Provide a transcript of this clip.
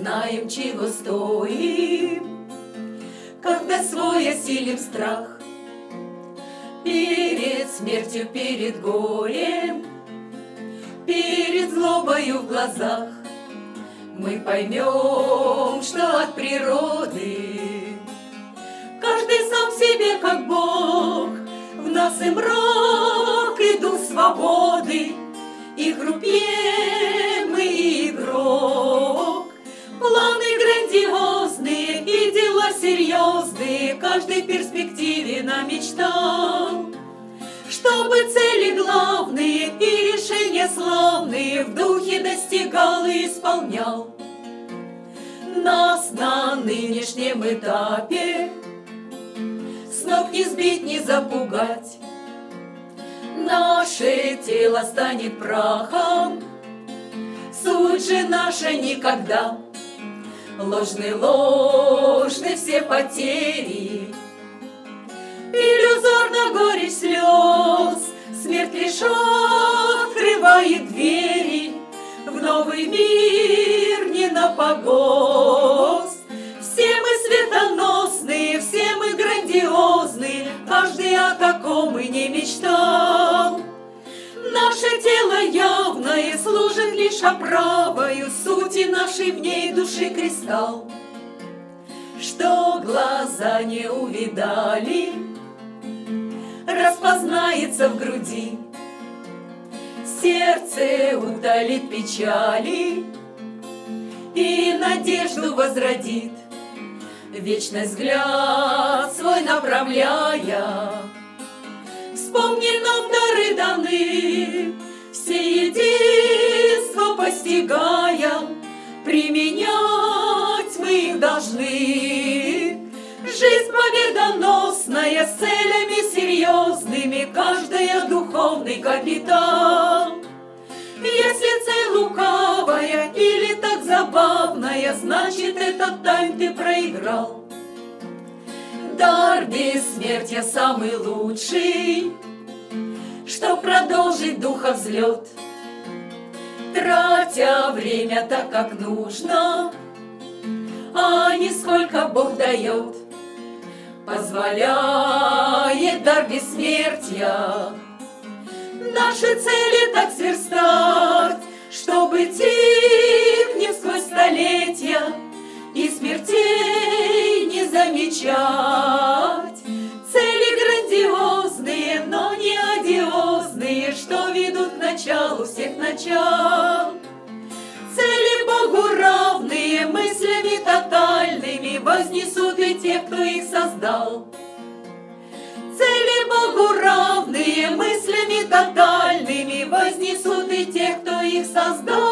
знаем, чего стоим, когда свой осилим страх. Перед смертью, перед горем, перед злобою в глазах мы поймем, что от природы каждый сам себе как Бог. В нас и мрак, и дух свободы, и крупье мы, и игрок. Планы грандиозные и дела серьезные каждой перспективе намечтал, чтобы цели главные и решения славные в духе достигал и исполнял. Нас на нынешнем этапе с ног не сбить, не запугать. Наше тело станет прахом, суть же наша никогда. Ложны, ложны все потери, иллюзорно горечь слез. Смерть лишь открывает двери в новый мир не на погост. Все мы светоносные, все мы грандиозные, каждый о таком и не мечтал. Наше тело явное служит лишь оправою сути нашей в ней души кристалл. Что глаза не увидали, распознается в груди. Сердце утолит печали и надежду возродит. Вечный взгляд свой направляя, вспомни нам дары даны, все единство постигая, применять мы их должны. Жизнь победоносная, с целями серьезными, каждая духовный капитал. Если цель лукавая или так забавная, значит, этот тайм ты проиграл. Дар бессмертия самый лучший, чтоб продолжить духа взлет, тратя время так, как нужно, а не сколько Бог дает. Позволяет дар бессмертия наши цели так сверстать, чтобы тикнем сквозь столетия и смертей не замечать. Цели грандиозные, но не одиозные, что ведут к началу всех начал. Цели Богу равные, мыслями тотальными вознесут и те, кто их создал. Цели Богу равные, мыслями тотальными вознесут и те, кто их создал.